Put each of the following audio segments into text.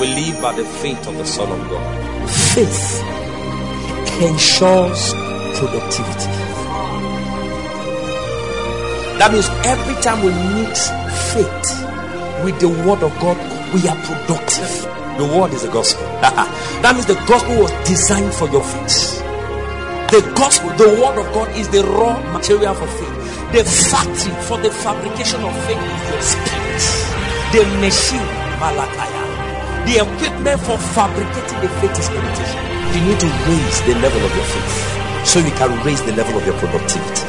We live by the faith of the Son of God. Faith ensures productivity. That means every time we mix faith with the word of God, we are productive. The word is the gospel. That means the gospel was designed for your faith. The gospel, the word of God, is the raw material for faith. The factory for the fabrication of faith is your spirit. The machine, Malakaya. The equipment for fabricating the faith is meditation. You need to raise the level of your faith so you can raise the level of your productivity.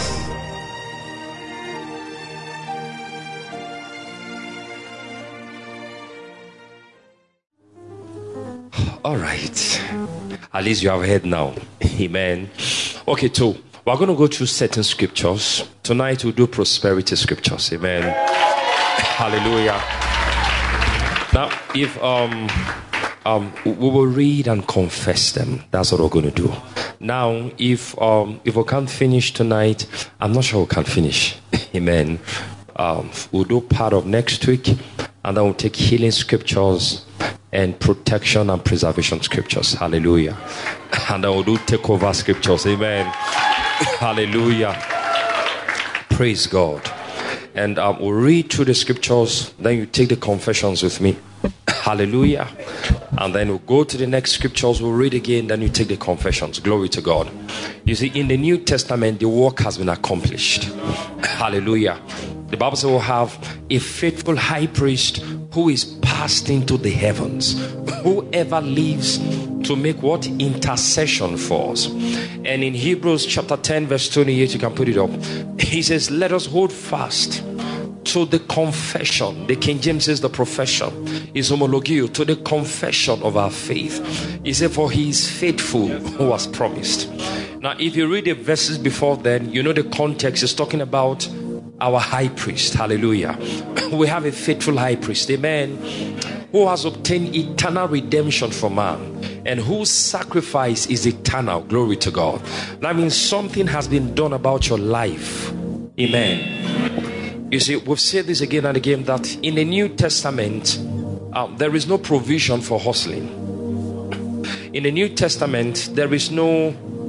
All right. At least you have heard now. Amen. Okay, so we're going to go through certain scriptures. Tonight we'll do prosperity scriptures. Amen. Hallelujah. Now, if we will read and confess them. That's what we're going to do. Now, if we can't finish tonight, I'm not sure we can finish. Amen. We'll do part of next week, and then we'll take healing scriptures and protection and preservation scriptures. Hallelujah. And then we'll do takeover scriptures. Amen. Hallelujah. Praise God. And we'll read through the scriptures. Then you take the confessions with me. Hallelujah. And then we'll go to the next scriptures. We'll read again. Then you take the confessions. Glory to God. You see, in the New Testament, the work has been accomplished. Hallelujah. The Bible says we'll have a faithful high priest who is passed into the heavens. Whoever lives to make what? Intercession for us. And in Hebrews chapter 10 verse 28, you can put it up. He says, let us hold fast to the confession. The King James says the profession is homologio, to the confession of our faith. He said, for he is faithful who has promised. Now, if you read the verses before then, you know the context is talking about our high priest. Hallelujah. We have a faithful high priest, amen, who has obtained eternal redemption for man and whose sacrifice is eternal. Glory to God. That means something has been done about your life. Amen. You see, we've said this again and again, that in the New Testament there is no provision for hustling. In the New Testament there is no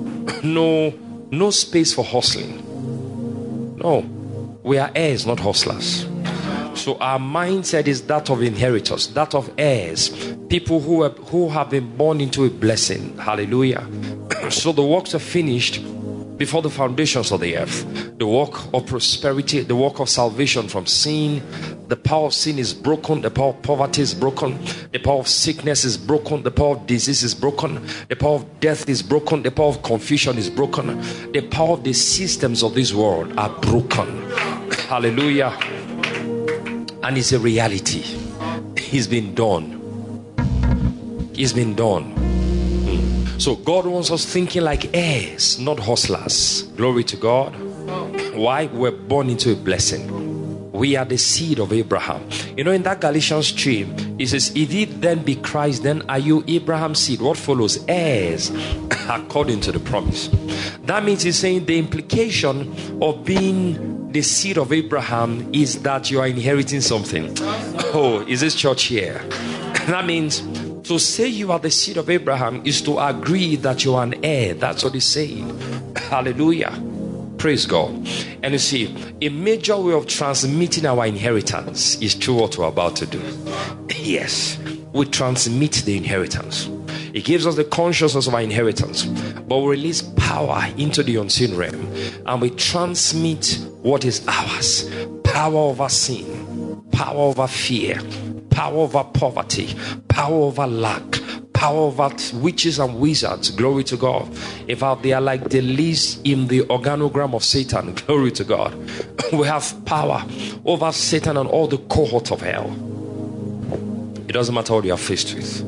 space for hustling. No. We are heirs, not hustlers. So our mindset is that of inheritors, that of heirs, people who have been born into a blessing. Hallelujah. So the works are finished before the foundations of the earth. The work of prosperity, the work of salvation from sin. The power of sin is broken. The power of poverty is broken. The power of sickness is broken. The power of disease is broken. The power of death is broken. The power of confusion is broken. The power of the systems of this world are broken. Hallelujah. And it's a reality. It's been done. It's been done. So God wants us thinking like heirs, not hustlers. Glory to God. Why? We're born into a blessing. We are the seed of Abraham. You know, in that Galatians 3, it says, if ye then be Christ, then are you Abraham's seed. What follows? Heirs, according to the promise. That means he's saying the implication of being the seed of Abraham is that you are inheriting something. Oh, is this church here? That means to say you are the seed of Abraham is to agree that you are an heir. That's what he's saying. Hallelujah. Praise God. And you see, a major way of transmitting our inheritance is through what we're about to do. Yes, we transmit the inheritance. It gives us the consciousness of our inheritance, but we release power into the unseen realm and we transmit what is ours. Power over sin, power over fear, power over poverty, power over lack, power over witches and wizards. Glory to God. In fact, they are like the least in the organogram of Satan. Glory to God. We have power over Satan and all the cohorts of hell. It doesn't matter what you are faced with.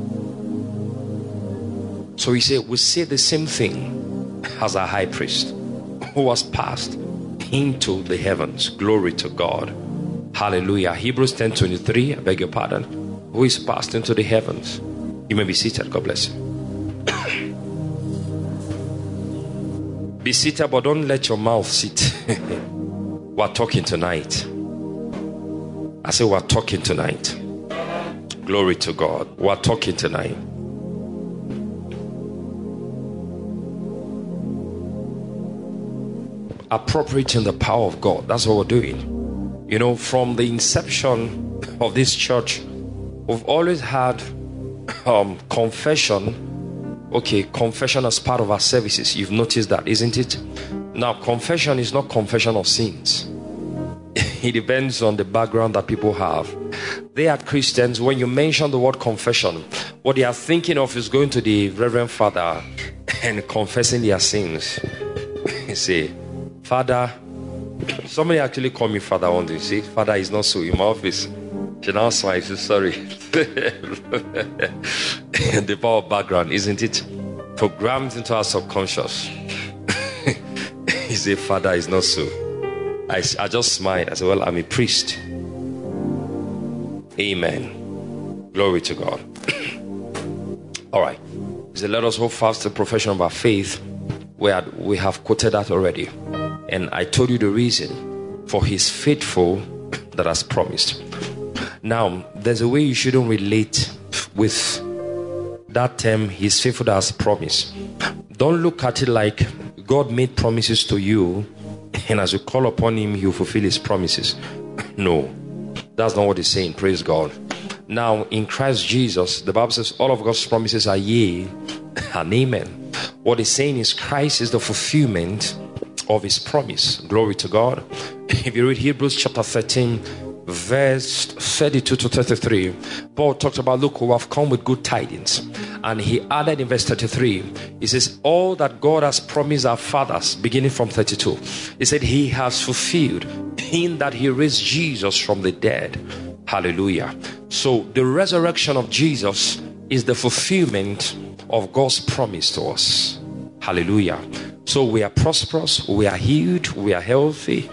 So we say the same thing as our high priest who was passed into the heavens. Glory to God. Hallelujah. Hebrews 10:23, I beg your pardon. Who is passed into the heavens. You may be seated. God bless you. Be seated, but don't let your mouth sit. We're talking tonight. I say we're talking tonight. Glory to God. We're talking tonight. Appropriating the power of God. That's what we're doing. You know, from the inception of this church, we've always had confession. Okay, confession as part of our services. You've noticed that, isn't it? Now, confession is not confession of sins. It depends on the background that people have. They are Christians. When you mention the word confession, what they are thinking of is going to the Reverend Father and confessing their sins. You see, Father, somebody actually called me Father one day. You see, Father is not so in my office. She now smiles. Sorry. The power of background, isn't it? Programmed into our subconscious. He said, Father is not so. I just smiled. I said, well, I'm a priest. Amen. Glory to God. All right. He said, let us hold fast the profession of our faith. We have quoted that already. And I told you the reason. For He's faithful that has promised. Now, there's a way you shouldn't relate with that term, He's faithful that has promised. Don't look at it like God made promises to you, and as you call upon Him, He will fulfill His promises. No, that's not what He's saying. Praise God. Now, in Christ Jesus, the Bible says all of God's promises are yea and amen. What He's saying is Christ is the fulfillment of His promise. Glory to God. If you read Hebrews chapter 13, verse 32 to 33, Paul talked about, look, who have come with good tidings. And he added in verse 33, he says, all that God has promised our fathers, beginning from 32, he said He has fulfilled in that He raised Jesus from the dead. Hallelujah. So the resurrection of Jesus is the fulfillment of God's promise to us. Hallelujah. So we are prosperous, we are healed, we are healthy.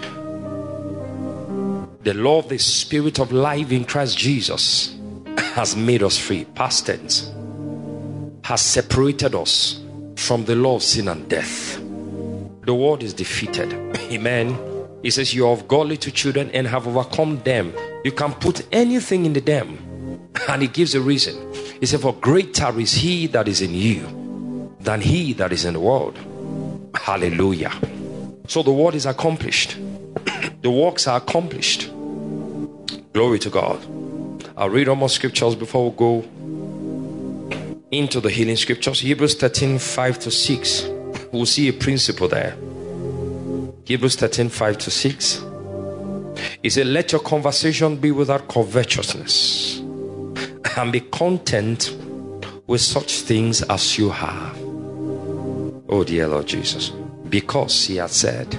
The law of the Spirit of life in Christ Jesus has made us free. Past tense. Has separated us from the law of sin and death. The world is defeated. Amen. He says you are of God little children and have overcome them. You can put anything in the them. And He gives a reason. He said, for greater is He that is in you than he that is in the world. Hallelujah. So the word is accomplished. The works are accomplished. Glory to God. I'll read all more scriptures before we go into the healing scriptures. Hebrews 13, 5 to 6. We'll see a principle there. Hebrews 13, 5 to 6. He said, let your conversation be without covetousness, and be content with such things as you have. Oh dear Lord Jesus. Because He has said.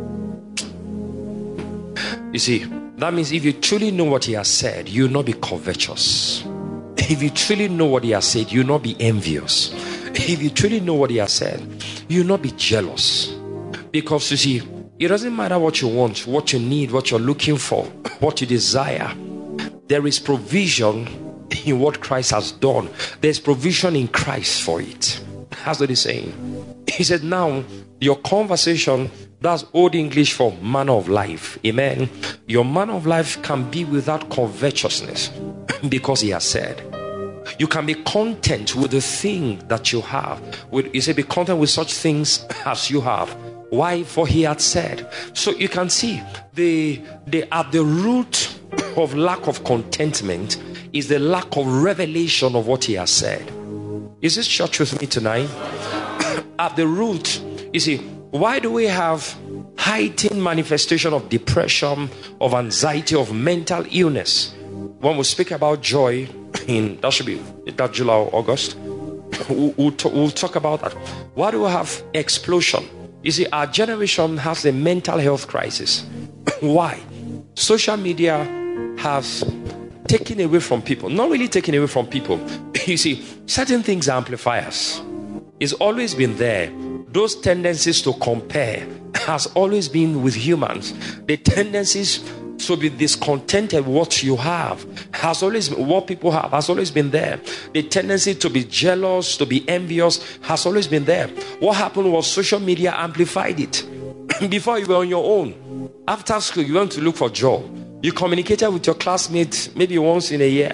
You see, that means if you truly know what He has said, you will not be covetous. If you truly know what He has said, you will not be envious. If you truly know what He has said, you will not be jealous. Because you see, it doesn't matter what you want, what you need, what you're looking for, what you desire. There is provision in what Christ has done. There's provision in Christ for it. That's what He's saying. He said, now your conversation, that's old English for manner of life. Amen. Your manner of life can be without covetousness, because He has said. You can be content with the thing that you have. He said, be content with such things as you have. Why? For He had said. So you can see they at the root of lack of contentment is the lack of revelation of what He has said. Is this church with me tonight? At the root, you see, why do we have heightened manifestation of depression, of anxiety, of mental illness? When we speak about joy, that should be that July or August, we'll talk about that. Why do we have explosion? You see, our generation has a mental health crisis. Why? Social media has taken away from people. Not really taken away from people. You see, certain things are amplifiers. It's always been there. Those tendencies to compare has always been with humans. The tendencies to be discontented with what you have has always been, what people have has always been there. The tendency to be jealous, to be envious has always been there. What happened was social media amplified it. Before you were on your own, after school you went to look for a job. You communicated with your classmates maybe once in a year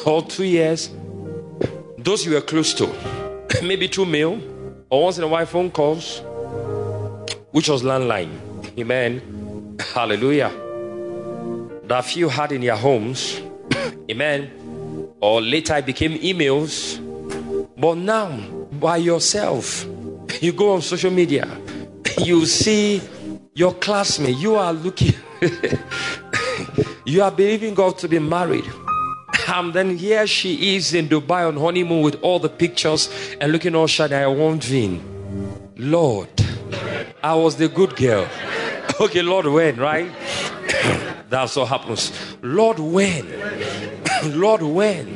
or 2 years, those you were close to, maybe through mail or once in a while phone calls, which was landline. Amen. Hallelujah. That few had in their homes. Amen. Or later it became emails. But now, by yourself, you go on social media, you see your classmate, you are looking, you are believing God to be married. And then here she is in Dubai on honeymoon with all the pictures and looking all shy. I want Vin. Lord, I was the good girl. Okay, Lord, when, right? That's what happens. Lord, when? Lord, when?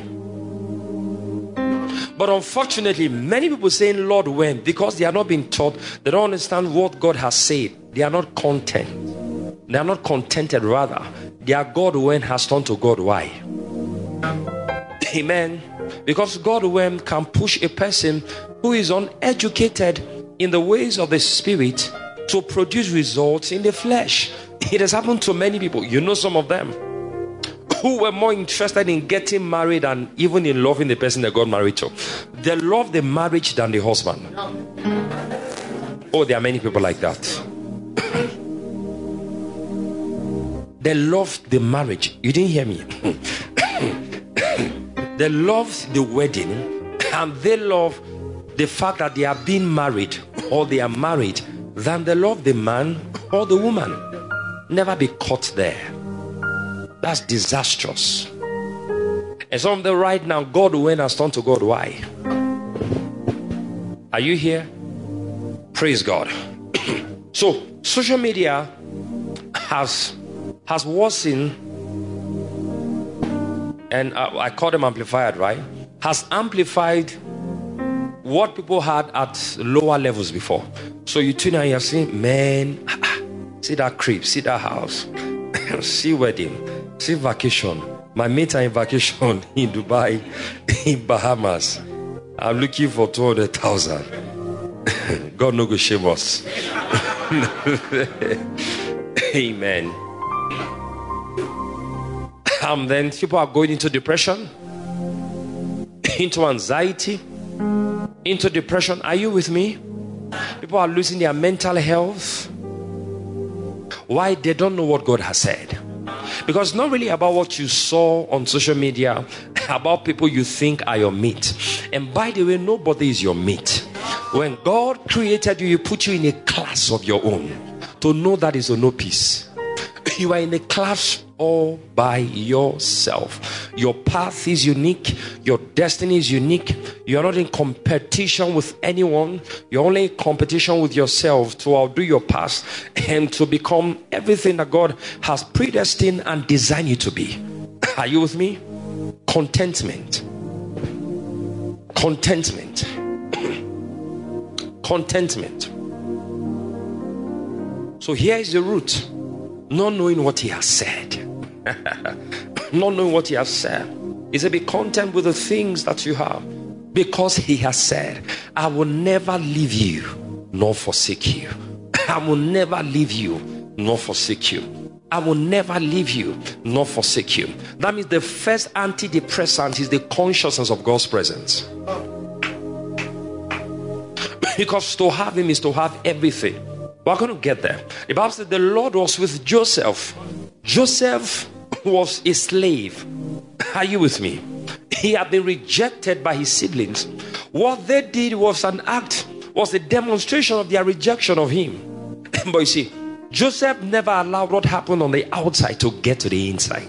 But unfortunately, many people saying Lord, when? Because they are not being taught. They don't understand what God has said. They are not content. They are not contented, rather. Their God when has turned to God why. Amen. Because God when can push a person who is uneducated in the ways of the Spirit to produce results in the flesh. It has happened to many people. You know some of them who were more interested in getting married and even in loving the person they got married to. They love the marriage than the husband. Oh, there are many people like that. They love the marriage. You didn't hear me. They love the wedding and they love the fact that they are being married or they are married than they love the man or the woman. Never be caught there. That's disastrous. And some of them right now, God when has turned to God why. Are you here? Praise God. So social media has worsened, and I call them amplified, right? Has amplified what people had at lower levels before. So you tune and you're saying, man, see that crib, see that house, see wedding, see vacation. My mates are in vacation in Dubai, in Bahamas. I'm looking for 200,000. God no go shame us. Amen. Then people are going into depression, into anxiety, into depression. Are you with me? People are losing their mental health. Why? They don't know what God has said. Because it's not really about what you saw on social media, about people you think are your mate. And by the way, nobody is your mate. When God created you, He put you in a class of your own. To know that is a no peace. You are in a class all by yourself. Your path is unique. Your destiny is unique. You are not in competition with anyone. You're only in competition with yourself to outdo your past and to become everything that God has predestined and designed you to be. Are you with me? Contentment. Contentment. Contentment. So here is the root. Not knowing what He has said. Not knowing what He has said. He said, be content with the things that you have, because He has said, I will never leave you nor forsake you. I will never leave you nor forsake you. I will never leave you nor forsake you. That means the first antidepressant is the consciousness of God's presence. Because to have Him is to have everything. We're going to get there. The Bible said the Lord was with Joseph. Joseph was a slave. Are you with me? He had been rejected by his siblings. What they did was an act, was a demonstration of their rejection of him. But you see, Joseph never allowed what happened on the outside to get to the inside.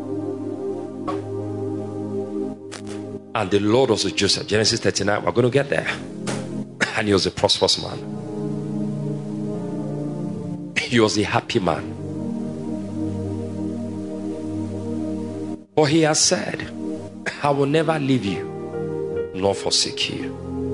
And the Lord was with Joseph. Genesis 39, we're going to get there. And he was a prosperous man. He was a happy man. For He has said, I will never leave you nor forsake you.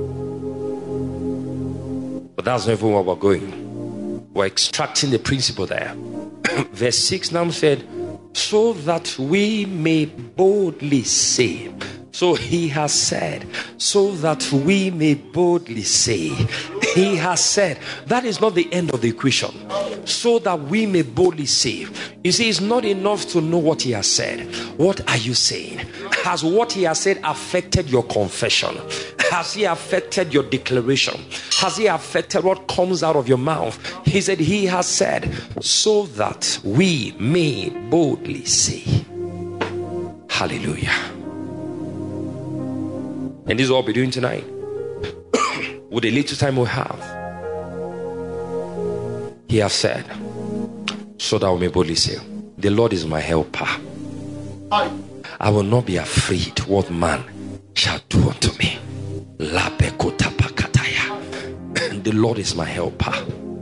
But that's not even where we're going. We're extracting the principle there. Verse 6 now said, so that we may boldly say. So He has said, so that we may boldly say, He has said. That is not the end of the equation. So that we may boldly say. You see, it's not enough to know what he has said. What are you saying? Has what he has said affected your confession? Has he affected your declaration? Has he affected what comes out of your mouth? He said, he has said, so that we may boldly say. Hallelujah. And this is what we'll be doing tonight. With the little time we have, he has said, so that we may boldly say, the Lord is my helper. I will not be afraid what man shall do unto me. The Lord is my helper.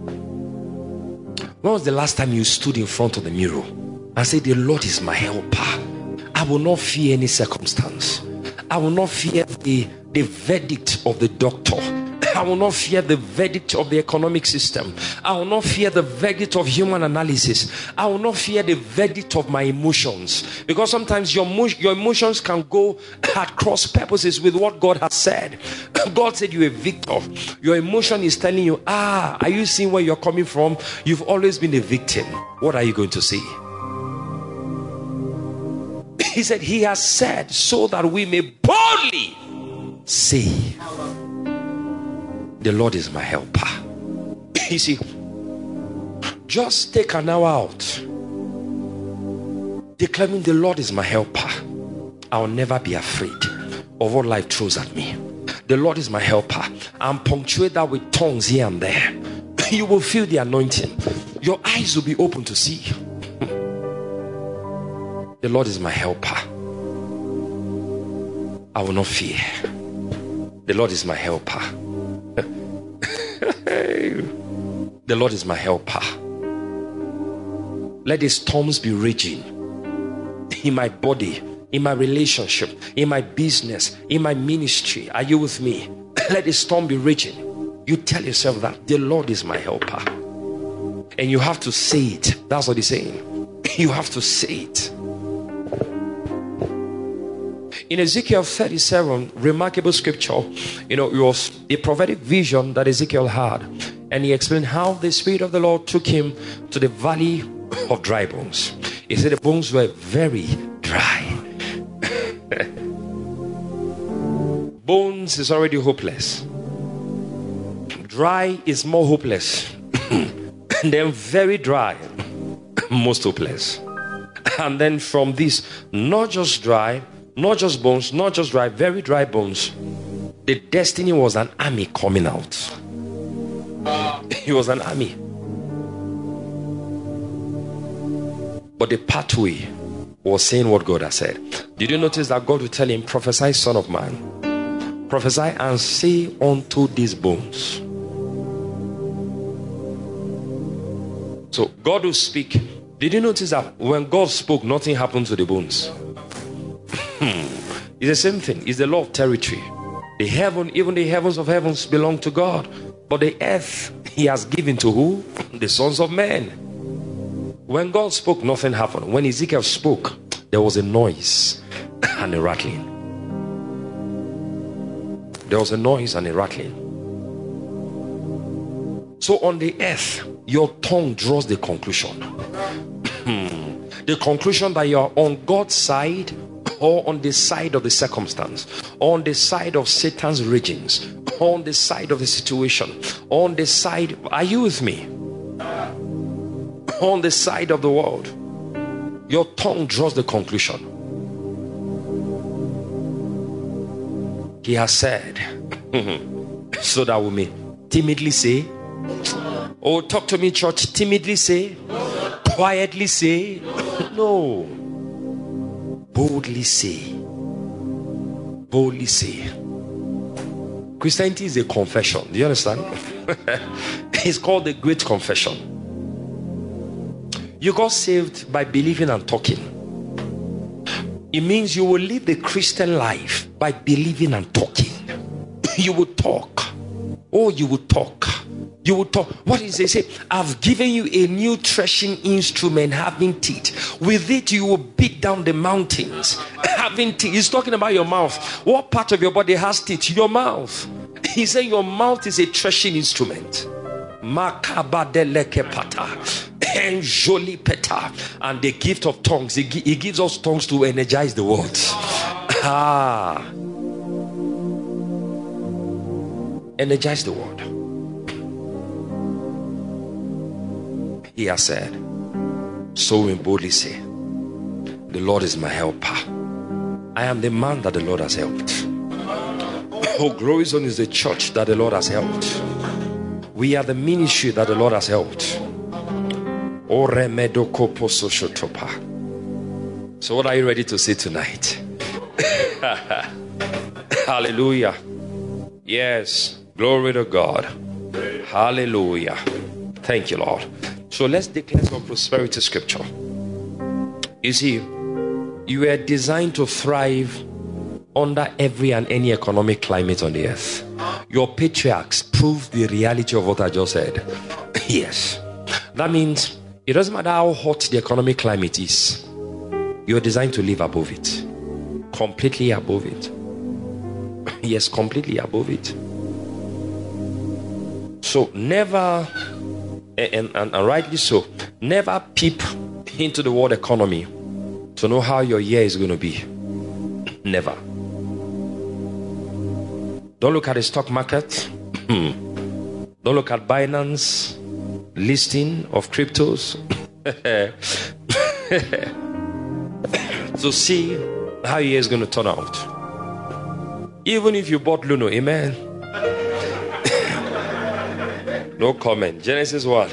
When was the last time you stood in front of the mirror and said, the Lord is my helper? I will not fear any circumstance. I will not fear the verdict of the doctor. I will not fear the verdict of the economic system. I will not fear the verdict of human analysis. I will not fear the verdict of my emotions. Because sometimes your emotions can go at cross purposes with what God has said. God said you're a victor. Your emotion is telling you, are you seeing where you're coming from? You've always been a victim. What are you going to see? He said, he has said, so that we may boldly say, the Lord is my helper. You see, just take an hour out declaring, the Lord is my helper. I'll never be afraid of what life throws at me. The Lord is my helper. And punctuate that with tongues here and there. You will feel the anointing. Your eyes will be open to see. The Lord is my helper. I will not fear. The Lord is my helper. The Lord is my helper. Let the storms be raging in my body, in my relationship, in my business, in my ministry. Are you with me? Let the storm be raging. You tell yourself that the Lord is my helper. And you have to say it. That's what he's saying. You have to say it. In Ezekiel 37, remarkable scripture, it was a prophetic vision that Ezekiel had. And he explained how the Spirit of the Lord took him to the valley of dry bones. He said the bones were very dry. Bones is already hopeless. Dry is more hopeless. And then very dry, most hopeless. And then from this, not just dry, not just bones, not just dry, very dry bones, the destiny was an army coming out. It was an army. But the pathway was saying what God has said. Did you notice that God will tell him, prophesy, son of man, prophesy and say unto these bones. So God will speak. Did you notice that when God spoke, nothing happened to the bones? It's the same thing. It's the law of territory. The heaven, even the heavens of heavens belong to God. But the earth he has given to who? The sons of men. When God spoke, nothing happened. When Ezekiel spoke, there was a noise and a rattling. There was a noise and a rattling. So on the earth, your tongue draws the conclusion. The conclusion that you are on God's side, or on the side of the circumstance, on the side of Satan's ragings, on the side of the situation, on the side, are you with me? On the side of the world, your tongue draws the conclusion. He has said, so that we may timidly say, oh, talk to me, church, timidly say, quietly say, no, boldly say. Boldly say. Christianity is a confession. Do you understand? It's called the Great Confession. You got saved by believing and talking. It means you will live the Christian life by believing and talking. You will talk. Oh, you will talk. You will talk. What is it? Say, I've given you a new threshing instrument having teeth. With it you will beat down the mountains. Having teeth. He's talking about your mouth. What part of your body has teeth? Your mouth. He said your mouth is a threshing instrument. Makabadelekepata. And the gift of tongues, he gives us tongues to energize the world. Energize the world. He has said, so we boldly say, the Lord is my helper. I am the man that the Lord has helped. Oh, Glory Zone is the church that the Lord has helped. We are the ministry that the Lord has helped. So what are you ready to say tonight? Hallelujah. Yes. Glory to God. Hallelujah. Thank you, Lord. So let's declare some prosperity scripture. You see, you were designed to thrive under every and any economic climate on the earth. Your patriarchs proved the reality of what I just said. Yes. That means it doesn't matter how hot the economic climate is. You're designed to live above it. Completely above it. Yes, completely above it. So never, and rightly so, never peep into the world economy to know how your year is going to be. Never. Don't look at the stock market. Don't look at Binance listing of cryptos to see how your year is going to turn out. Even if you bought Luno, amen. No comment. Genesis 1.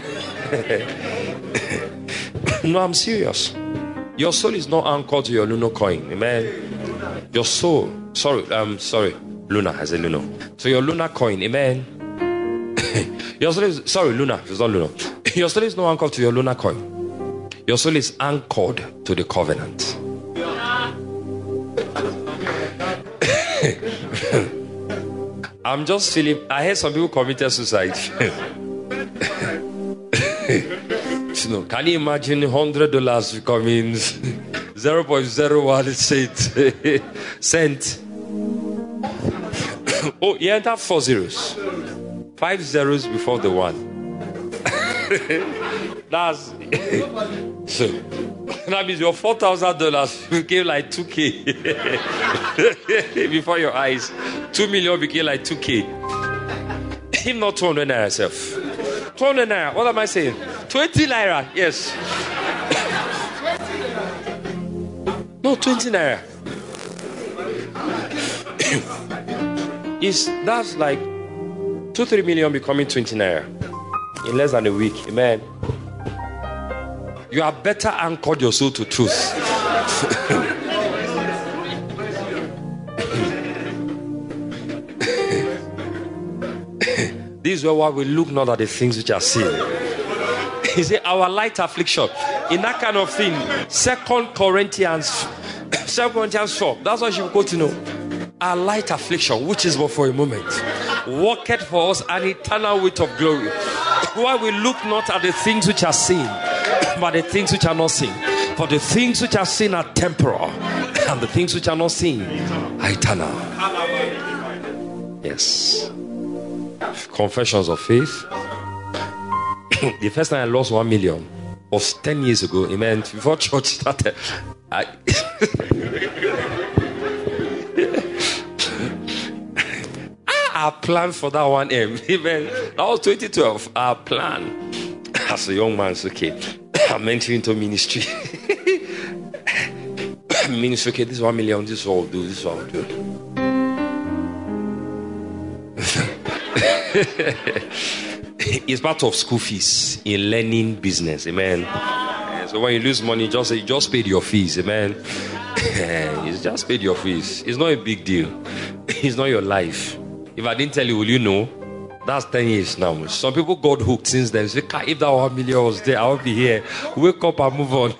No, I'm serious. Your soul is not anchored to your Luno coin, amen. Your soul, sorry, Luna has a Luno. So your Luna coin, amen. Your soul is, Luna, it's not Luno. Your soul is not anchored to your Luna coin. Your soul is anchored to the covenant. I'm just feeling, I heard some people committed suicide. Can you imagine $100 becoming 0.01 cent? Oh, you enter 4 zeros. 5 zeros before the 1. That's so that means your $4,000 became like $2,000 before your eyes. 2 million became like $2,000. Him not 200 naira self. 200 naira. What am I saying? 20 naira. Yes. No, 20 naira. That's like 2-3 million becoming 20 naira in less than a week. Amen. You are better anchored your soul to truth. This is where we look not at the things which are seen. He said, our light affliction. In that kind of thing, 2 Corinthians 4. That's what you got to know. Our light affliction, which is but for a moment, worketh for us an eternal weight of glory. Why we look not at the things which are seen, but the things which are not seen. For the things which are seen are temporal, and the things which are not seen are eternal. Yes. Confessions of faith. The first time I lost 1 million was 10 years ago. Amen. Before church started, I planned for that 1M. Amen. That was 2012. Our plan as a young man. It's okay. I'm entering into ministry. Ministry. Okay, this is 1 million. This is what I'll do. This is what I'll do. It's part of school fees in learning business. Amen. So when you lose money, just say you just paid your fees. Amen. You just paid your fees. It's not a big deal. It's not your life. If I didn't tell you, will you know? That's 10 years now. Some people got hooked since then. Say, if that 1 million was there, I would be here. Wake up and move on.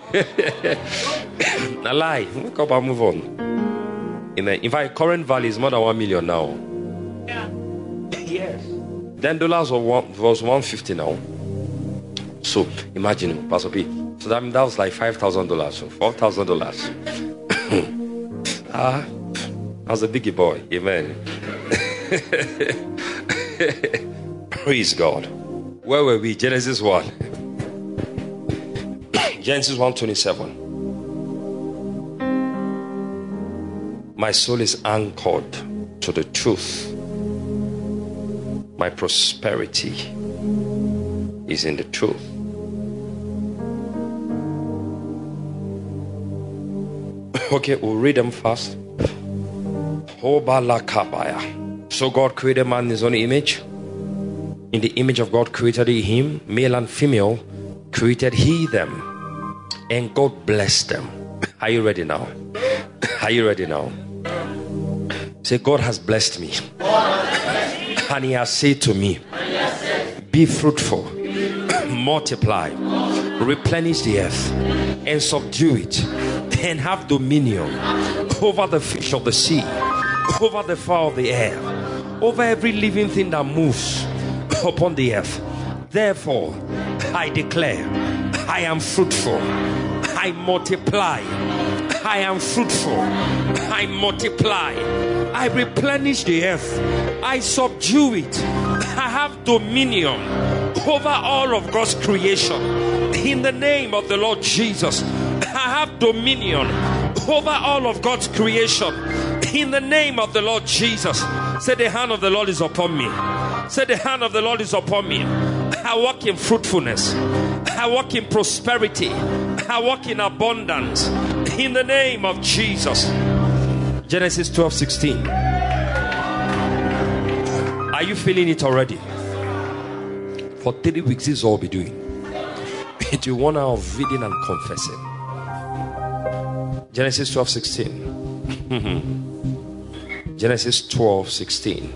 A lie. Wake up and move on. Amen. In fact, current value is more than 1 million now. Yeah. Yes. $10 was 150 now. So imagine, Pastor P. So that was like $5,000. So $4,000. I was a biggie boy. Amen. Praise God. Where were we? Genesis 1. Genesis 1:27. My soul is anchored to the truth. My prosperity is in the truth. Okay, we'll read them fast. So God created man in his own image. In the image of God created he him, male and female created he them. And God blessed them. Are you ready now? Are you ready now? Say, God has blessed me. And he has said to me, be fruitful, multiply, replenish the earth, and subdue it, and have dominion over the fish of the sea, over the fowl of the air, over every living thing that moves upon the earth. Therefore, I declare, I am fruitful, I multiply, I am fruitful, I multiply, I replenish the earth, I subdue it, I have dominion over all of God's creation. In the name of the Lord Jesus, I have dominion over all of God's creation. In the name of the Lord Jesus. Say, the hand of the Lord is upon me. Say, the hand of the Lord is upon me. I walk in fruitfulness. I walk in prosperity. I walk in abundance. In the name of Jesus. Genesis 12:16. Are you feeling it already? For 3 weeks, this is all we'll be doing. It will 1 hour of reading and confessing. Genesis 12:16. Genesis 12:16.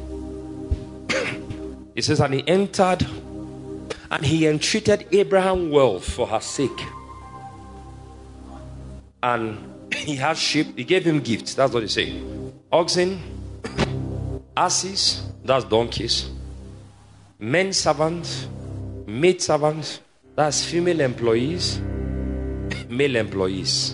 It says, and he entered and he entreated Abraham well for her sake. And he had sheep. He gave him gifts. That's what he said. Oxen, asses, that's donkeys, men servants, maid servants, that's female employees, male employees,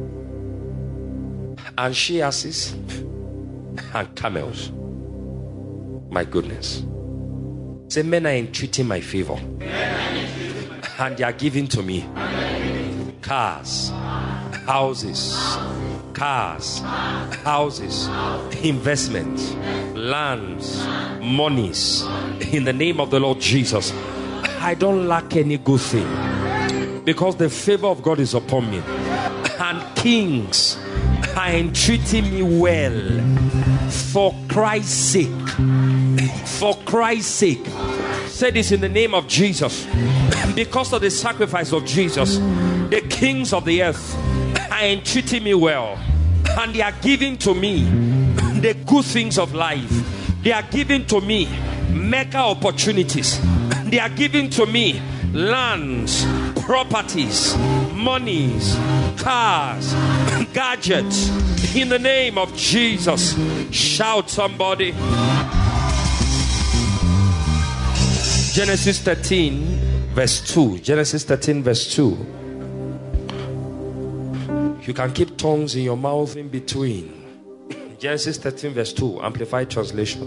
and she asses and camels. My goodness. Say, men are entreating my favor, and they are giving to me cars, houses, investments, lands, monies. In the name of the Lord Jesus, I don't lack any good thing, because the favor of God is upon me. And kings are entreating me well for Christ's sake. For Christ's sake. Say this in the name of Jesus. Because of the sacrifice of Jesus, the kings of the earth are entreating me well, and they are giving to me the good things of life. They are giving to me mega opportunities. They are giving to me lands, properties, monies, cars, gadgets. In the name of Jesus. Shout, somebody. Genesis 13 verse 2. Genesis 13 verse 2. You can keep tongues in your mouth in between. Genesis 13 verse 2. Amplified translation.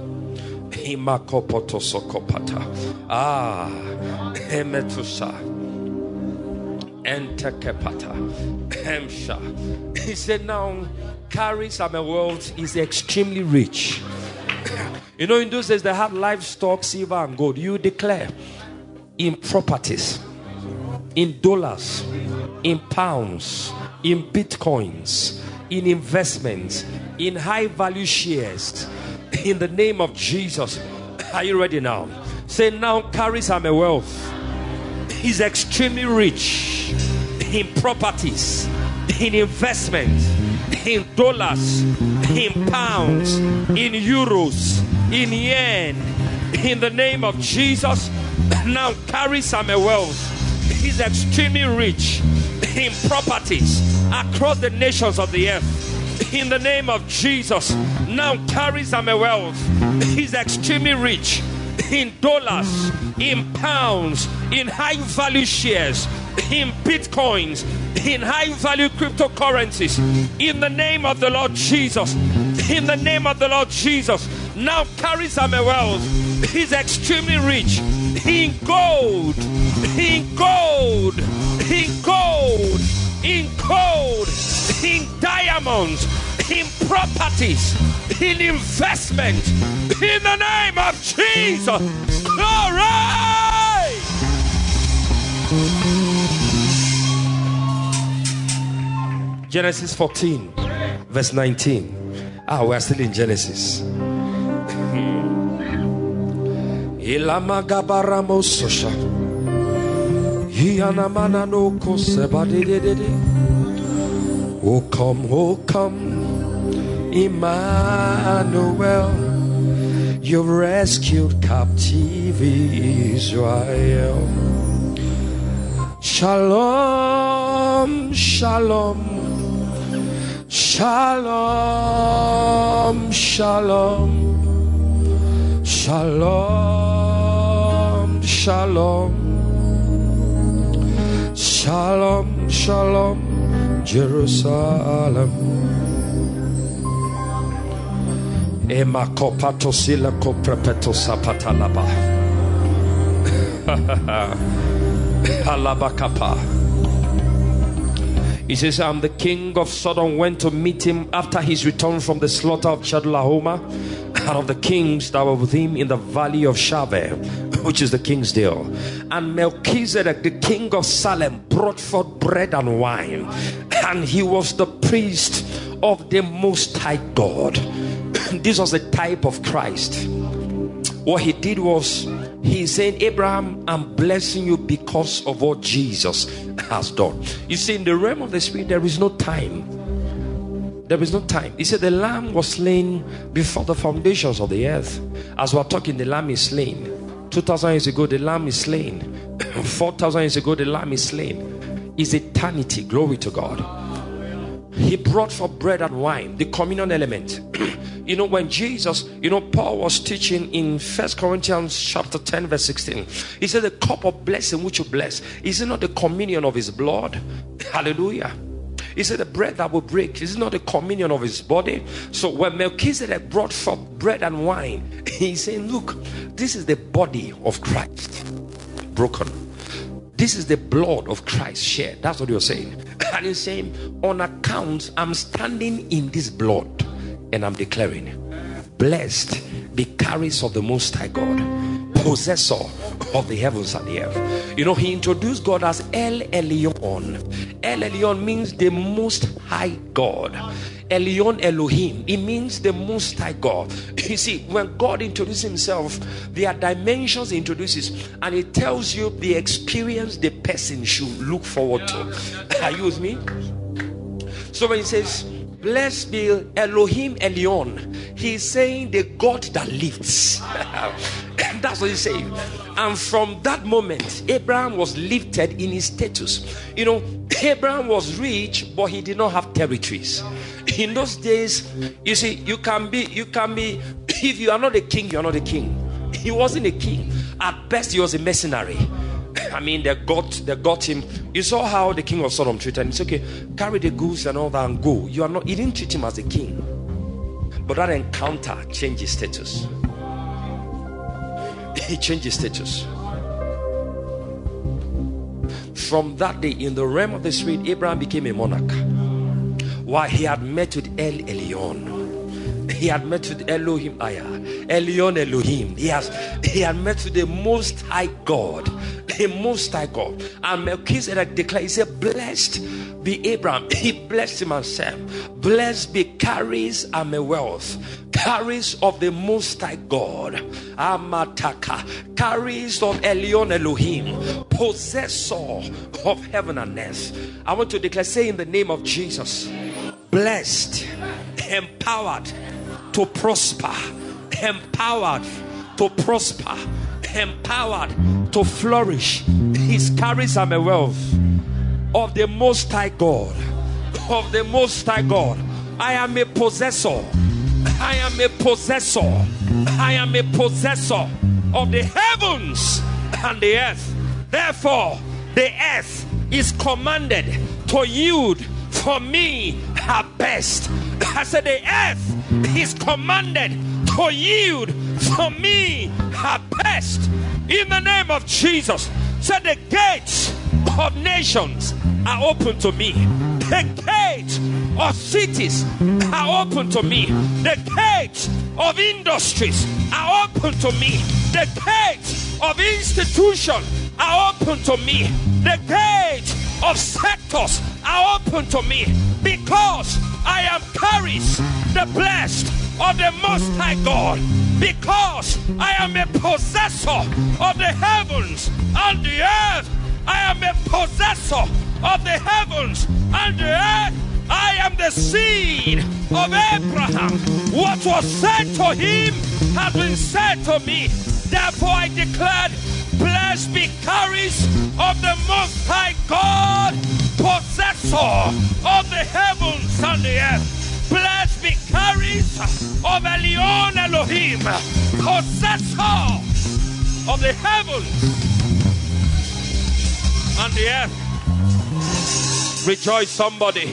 Emetusa. Entekepata. Emsha. He said, now Kari Samuel is extremely rich. You know, in those days they had livestock, silver and gold. You declare in properties, in dollars, in pounds, in bitcoins, in investments, in high value shares. In the name of Jesus. Are you ready now? Say, now Kari Samuel is extremely rich in properties, in investments, in dollars, in pounds, in euros, in yen. In the name of Jesus, now Kari Samuel is extremely rich in properties across the nations of the earth. In the name of Jesus, now Kari Samuel is extremely rich in dollars, in pounds, in high value shares, in bitcoins, in high value cryptocurrencies. In the name of the Lord Jesus. In the name of the Lord Jesus. Now Kari Samuel He's extremely rich in gold, in gold, in gold, in gold, in diamonds, in properties, in investment. In the name of Jesus. Glory! Genesis 14, verse 19. We're still in Genesis. Oh come, Emmanuel, you've rescued captive Israel. Shalom, shalom, shalom, shalom, shalom, shalom, shalom, shalom, Jerusalem. Ema kopato sila koprepeto sapatalaba. Halabakapa. He says, I'm the king of Sodom, went to meet him after his return from the slaughter of Chedorlaomer, and of the kings that were with him in the valley of Shaveh, which is the king's deal. And Melchizedek, the king of Salem, brought forth bread and wine, and he was the priest of the Most High God. This was a type of Christ. What he did was, he said, Abraham, I'm blessing you because of what Jesus has done. You see, in the realm of the spirit, there is no time. There is no time. He said the lamb was slain before the foundations of the earth. As we're talking, the lamb is slain. 2,000 years ago, the lamb is slain. 4,000 years ago, the lamb is slain. It's eternity. Glory to God. He brought forth bread and wine, the communion element. You know, when Jesus, Paul was teaching in 1 Corinthians chapter 10 verse 16. He said the cup of blessing which you bless, is it not the communion of his blood? Hallelujah. He said the bread that will break, is it not the communion of his body? So when Melchizedek brought forth bread and wine, he's saying, look, this is the body of Christ broken. This is the blood of Christ shed. That's what you're saying. And he's saying, on account, I'm standing in this blood, and I'm declaring, blessed be carriers of the Most High God, possessor of the heavens and the earth. You know, he introduced God as El Elyon. El Elyon means the Most High God. Elyon Elohim, it means the Most High God. You see, when God introduces himself, there are dimensions he introduces, and it tells you the experience the person should look forward to. Are you with me? So when he says, blessed be Elohim Elyon, he's saying the God that lifts. And that's what he's saying. And from that moment, Abraham was lifted in his status. You know, Abraham was rich, but he did not have territories. In those days, you see, you can be, if you are not a king, you are not a king. He wasn't a king. At best, he was a mercenary. I mean, they got him. You saw how the king of Sodom treated him. It's okay, carry the goods and all that and go. He didn't treat him as a king. But that encounter changed his status. He changed his status. From that day, in the realm of the spirit, Abraham became a monarch. Why? He had met with El Elyon. He had met with Elohim Elyon Elohim. He had met with the Most High God. The Most High God. And Melchizedek declared, he said, blessed be Abraham. He blessed him and said, blessed be carries and my wealth, carries of the Most High God, Amataka, carries of Elyon Elohim, possessor of heaven and earth. I want to declare, say in the name of Jesus, blessed, empowered to prosper, empowered to prosper, empowered to flourish. His carries are my wealth of the Most High God, of the Most High God. I am a possessor. I am a possessor. I am a possessor of the heavens and the earth. Therefore, the earth is commanded to yield for me her best. I said the earth is commanded to yield for me her are burst in the name of Jesus. Say, the gates of nations are open to me. The gates of cities are open to me. The gates of industries are open to me. The gates of institutions are open to me. The gates of sectors are open to me, because I am carries the blessed of the Most High God, because I am a possessor of the heavens and the earth. I am a possessor of the heavens and the earth. I am the seed of Abraham. What was said to him has been said to me. Therefore I declared, blessed be carries of the Most High God, possessor of the heavens and the earth. Blessed be carries of Elion Elohim, possessor of the heavens and the earth. Rejoice, somebody.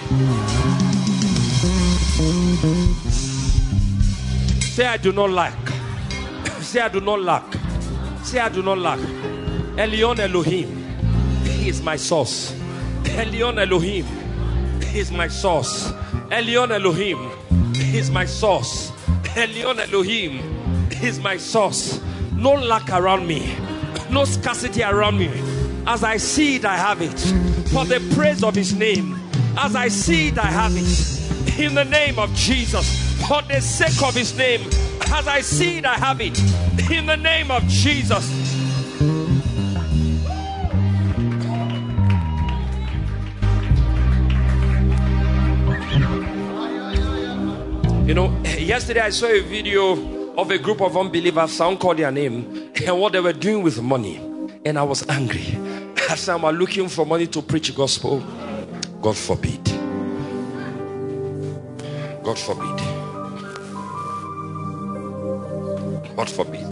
Say, I do not lack. Say, I do not lack. Say, I do not lack. Elion Elohim, he is my source. Elion Elohim, he is my source. Elion Elohim, he is my source. Elion Elohim, he is my source. No lack around me, no scarcity around me. As I see it, I have it. For the praise of his name, as I see it, I have it. In the name of Jesus, for the sake of his name, as I see it, I have it. In the name of Jesus. You know, yesterday I saw a video of a group of unbelievers. Someone called their name and what they were doing with money, and I was angry. As I'm looking for money to preach gospel, God forbid. God forbid. God forbid.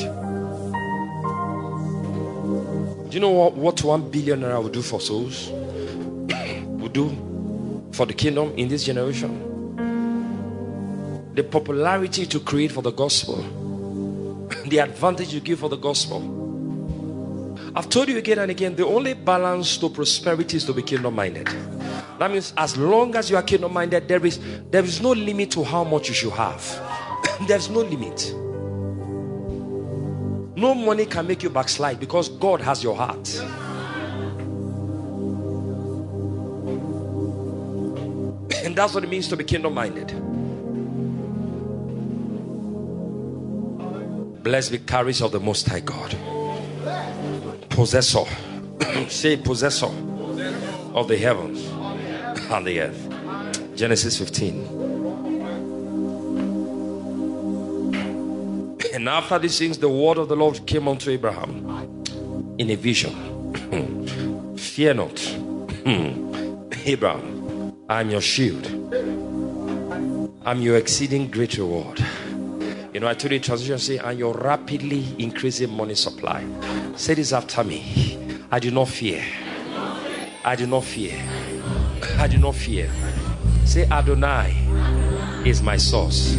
Do you know what 1 billion naira will do for souls? Will do for the kingdom in this generation? The popularity to create for the gospel, the advantage you give for the gospel. I've told you again and again, the only balance to prosperity is to be kingdom minded. That means as long as you are kingdom minded, there is no limit to how much you should have. There's no limit. No money can make you backslide, because God has your heart. And that's what it means to be kingdom minded. Blessed be carries of the Most High God, possessor. Say, possessor of the heavens and the earth. Genesis 15. And after these things, the word of the Lord came unto Abraham in a vision. Fear not, Abraham, I am your shield. I'm your exceeding great reward. You know, I told you in transition, say, and your rapidly increasing money supply. Say this after me. I do not fear. I do not fear. I do not fear. Say, Adonai is my source.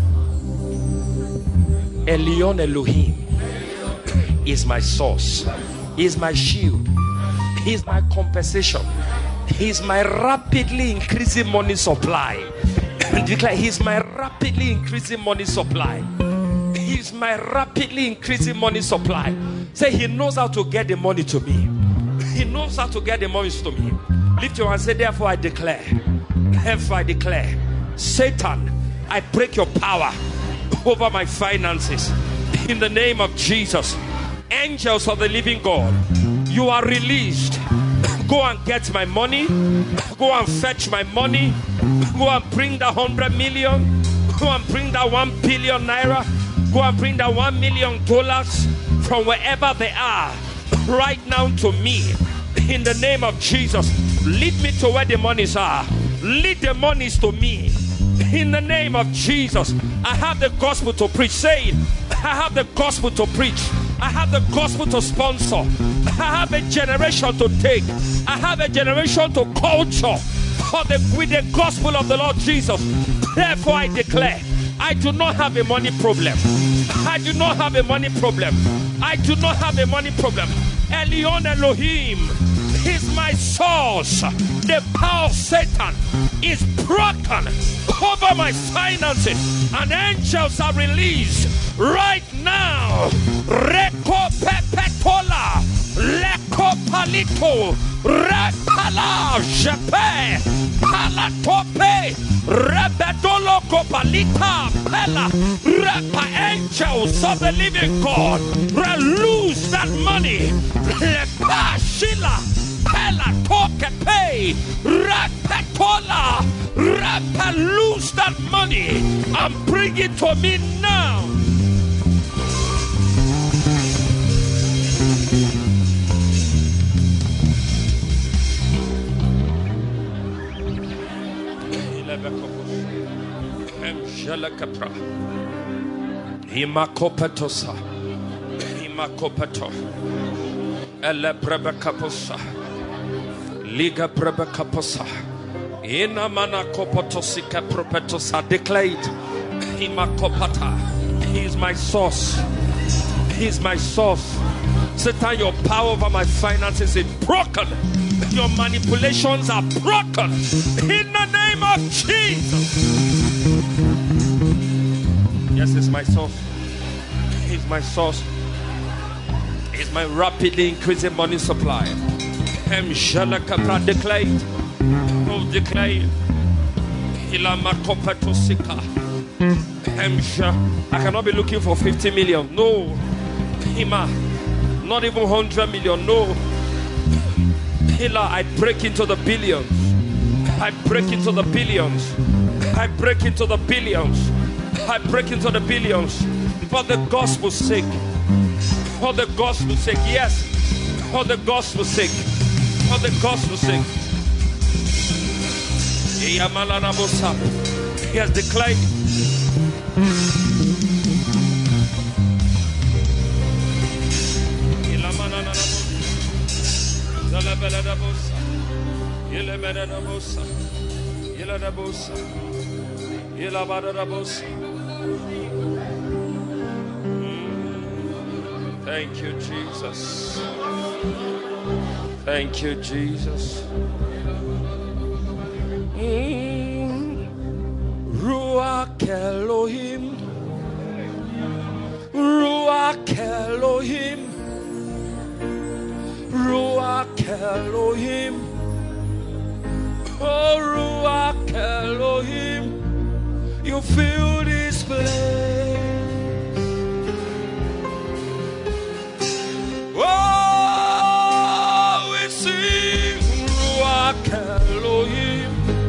Elion Elohim is my source. He is my shield. He is my compensation. He is my rapidly increasing money supply. Declare, he is my rapidly increasing money supply. He is my rapidly increasing money supply. Say, he knows how to get the money to me. He knows how to get the money to me. Lift your hand and say, therefore I declare. Therefore I declare. Satan, I break your power over my finances. In the name of Jesus. Angels of the living God, you are released. Go and get my money. Go and fetch my money. Go and bring that 100 million. Go and bring that 1 billion naira. Go and bring that $1 million from wherever they are right now to me. In the name of Jesus, lead me to where the monies are. Lead the monies to me. In the name of Jesus, I have the gospel to preach. Say it. I have the gospel to preach. I have the gospel to sponsor. I have a generation to take. I have a generation to culture with the gospel of the Lord Jesus. Therefore I declare, I do not have a money problem. I do not have a money problem. I do not have a money problem. Elion Elohim is my source. The power of Satan is broken over my finances, and angels are released right now. Reko pepetola, leko palito, repala jepe, palatope, rebedolo kopalita, pela, repa. Angels of the living God, release that money. Lepa shila, pela toke pay, repetola, repa, lose that money and bring it to me now. Himakopetosa, Himakopeto, Elebrebekaposa, Liga Brebekaposa, Inamana Kopotosika Propetosa, declared Himakopata. He is my source. He is my source. Satan, your power over my finances is broken. Your manipulations are broken. In the name of Jesus. Yes, it's my source. He's my source. He's my rapidly increasing money supply. Declared. Oh, declared. I cannot be looking for 50 million. No. Hima. Not even 100 million. No. Hila, I break into the billions. I break into the billions. I break into the billions. I break into the billions. For the gospel's sake. For the gospel's sake. Yes. For the gospel's sake. For the gospel's sake. He has declared. Thank you, Jesus. Thank you, Jesus. Ruach Elohim. Ruach Elohim. Ruach Elohim. Oh, Ruach Elohim. You fill this place. Oh, we sing Ruach Elohim.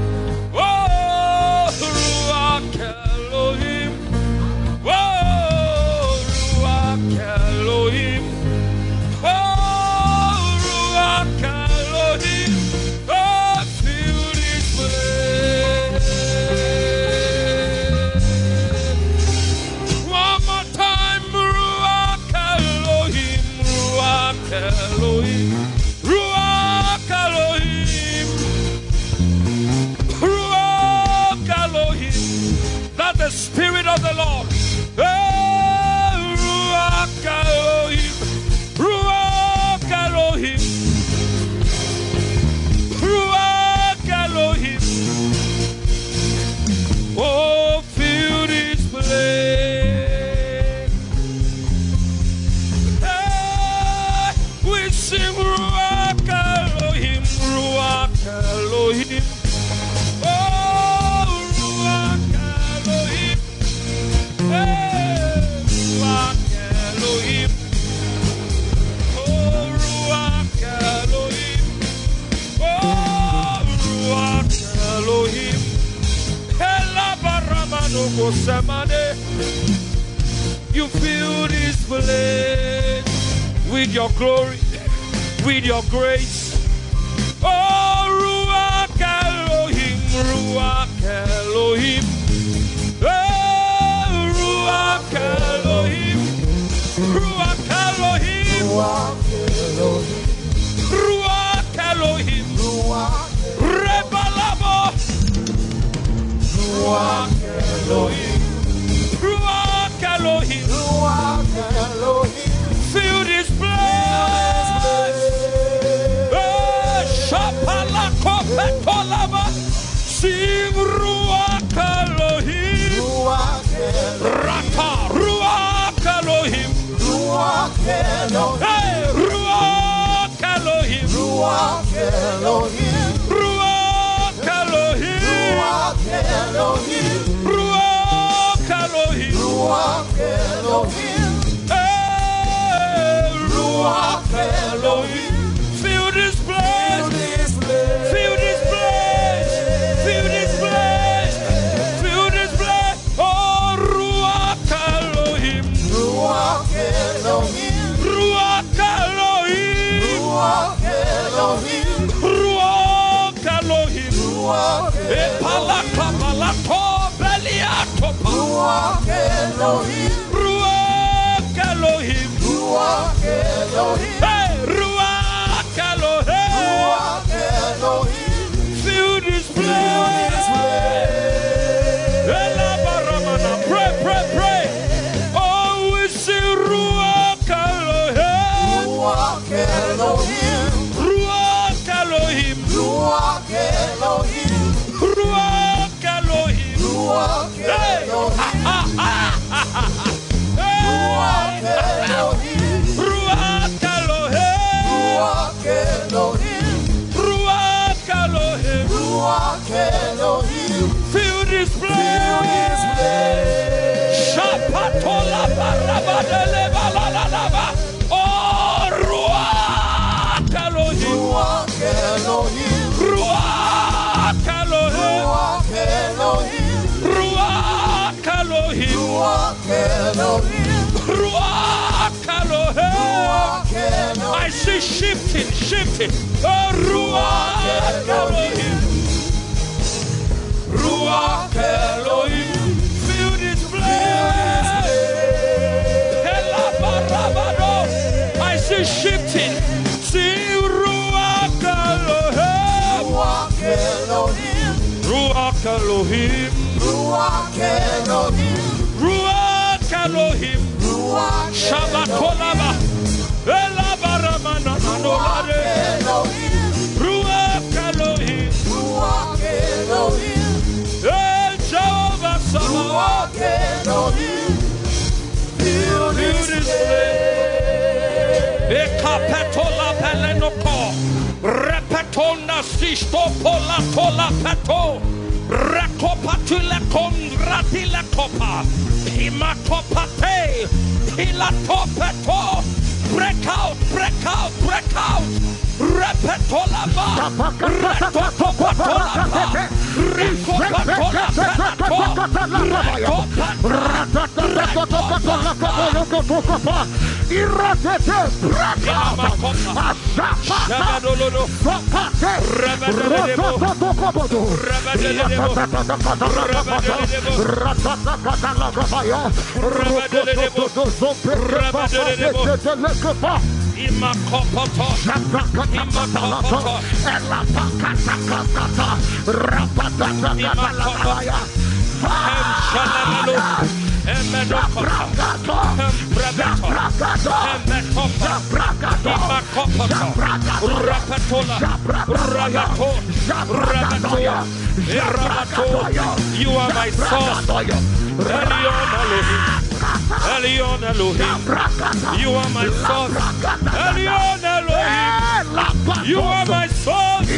Oh, Ruach Elohim. Oh, Ruach Elohim. Oh, Ruach Elohim. Oh, fill this place. One more time, Ruach Elohim. Ruach Elohim. Ruach Elohim. Ruach Elohim. That's the Spirit of the Lord. Ruach Elohim. Ruach Elohim. Ruach Elohim. Oh, fill this place. Hey, we sing Ruach Elohim. Ruach Elohim. Oh, Ruach Elohim. Hey, Ruach Elohim. Oh, Ruach Elohim. Oh, Ruach Elohim. Elabaramano Gosemane. You fill this place with your glory, with your grace. Oh, Ruach Elohim. Ruach Elohim. Oh, Ruach Elohim. Ruach Elohim. Ruach Elohim. Rebalabo. Ruach Elohim. Hey, Ruach Elohim. Ruach Elohim. Ruach Elohim. Ruach Elohim. Ruach Elohim. Ruach Elohim. Hey, Ruach Elohim. Fill this place. Fill this place. Fill this place. Fill this place. Oh, Ruach Elohim. Ruach Elohim. Ruach Elohim. Ruach Elohim. Ruach Elohim. Ruach Epalaka balato beliatopa. Ruach Elohim. Ruach Elohim. Ruach Elohim. Hey, Ruach Elohim. Ruach Elohim. Fill this place. Elabaramana. Pray, pray, pray. Oh, we see Ruach Elohim. Ruach Elohim. Ruach Elohim. Ruach Elohim. Ruach Elohim. Ruach Hey. Elohim. Hey. Ruach Elohim. Ruach Elohim. Ruach Elohim. Ruach Elohim. Ruach Elohim. Fill this place. Shapatola barabadele balalaba. Oh, Ruach Elohim. Ruach Elohim. Ruach Elohim. Ruach Elohim. Ruach Elohim. Ruach Elohim. Ruach Elohim. Ruach Elohim. I see shifting. Oh, Ruach Elohim. Ruach Elohim. Fill this place. Elabarabado. I see shifting. See Ruach Elohim. Ruach Elohim. Ruach Elohim. Ruach Elohim. Ruach Elohim. Ruach Shabatolaba. Elabaramana manolade. Elohim. Ruach Elohim. Ruach Elohim. El Jehovah Sabaoth. Ruach Elohim. Fill this place. Ekapetola pelenoko. Repetona sisto pola tola peto. Rekopatule kon ratile kopa. Himatopate. Hilatopeto. Break out. Repetolaba. Retopatolaba. You are my source. Elion Elohim. You are my source. Elion Elohim. You are my source.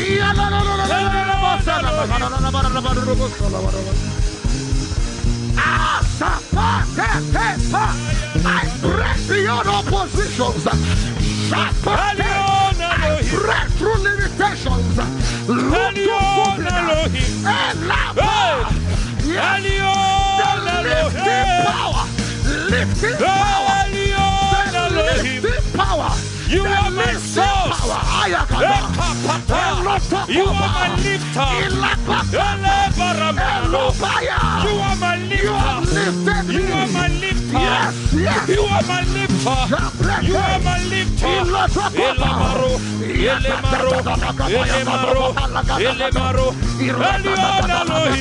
I break beyond oppositions. I break through limitations. Elion Elohim. Lifting power. You are my source. You are my lifter. You are my lifter. You are my lifter. You are my lifter. You are my lifter. Elemaro. Elion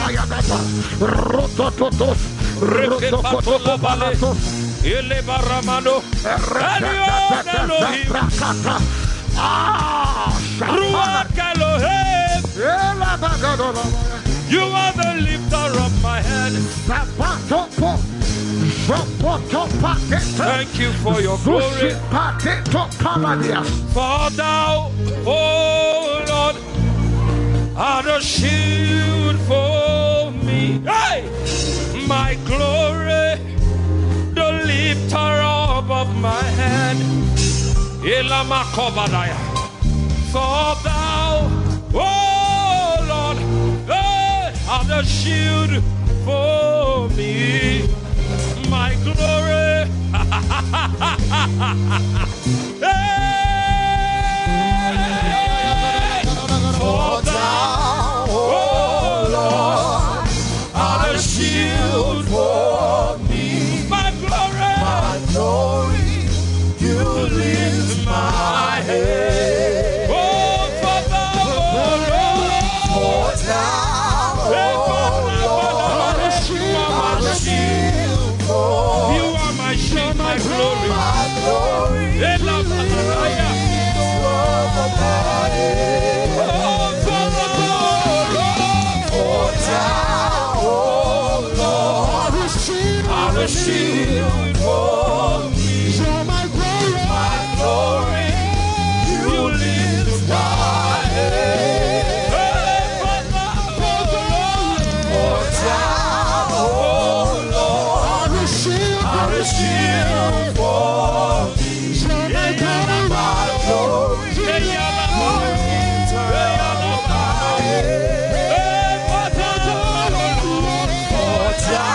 Elohim. Rekepatola bale. Elebaramano. Elion Elohim. Ruach Elohim. You are the lifter of my head. Thank you for your glory. For thou, oh Lord, art a shield for me. Hey! My glory, the lifter up of my head. For thou, oh Lord, art a shield for me. My glory. For thou, oh Lord, art a shield for me. My glory, you lift my head. Oh, for thou, oh Lord, for thou, oh Lord, you are my shield. You are my shield, my glory. Shield for me. Show my glory, you lift my head. For thou, oh Lord, are a shield for me. Show my glory, you lift my head. For thou,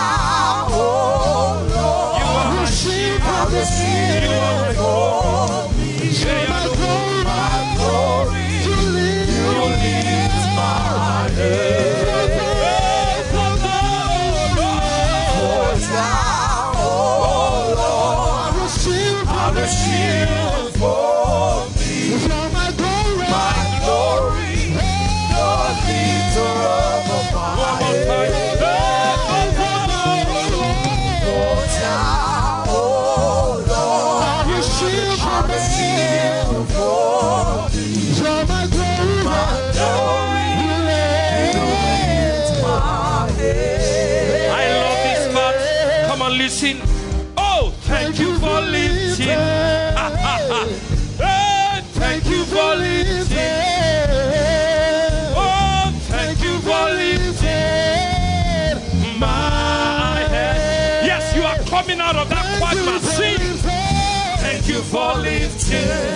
listen. Oh, thank you for lifting. Thank you for lifting. Oh, thank you for lifting my head. Yes, you are coming out of that quagmire. Sing. Thank you for lifting.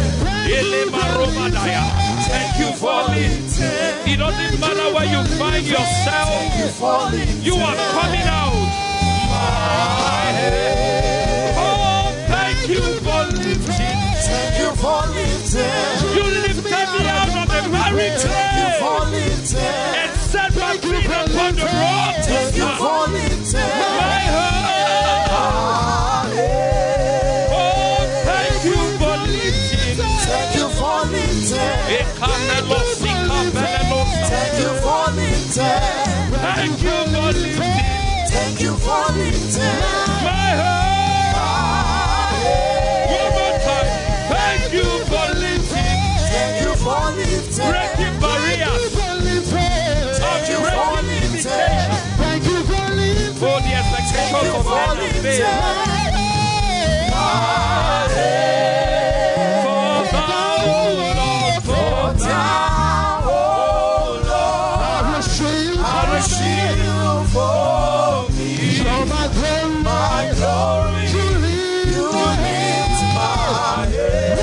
Thank you for lifting. It doesn't matter where you find yourself. You are coming out. Oh, thank you for lifting. Thank you for lifting. You lifted me out of the very clay. Thank you for lifting. And set my feet upon the rock. Thank you for lifting. My heart. Oh, thank you for lifting. Thank you for lifting. Thank you for lifting. Thank you for lifting. Thank you for lifting my heart. One more time. Thank you for lifting. Thank you for lifting. Breaking barriers. Thank you for lifting. Thank you for lifting. For the expectations of men to fail. For thou, Lord, for thou, oh Lord, I'm a shield for me. My glory, you lift my head.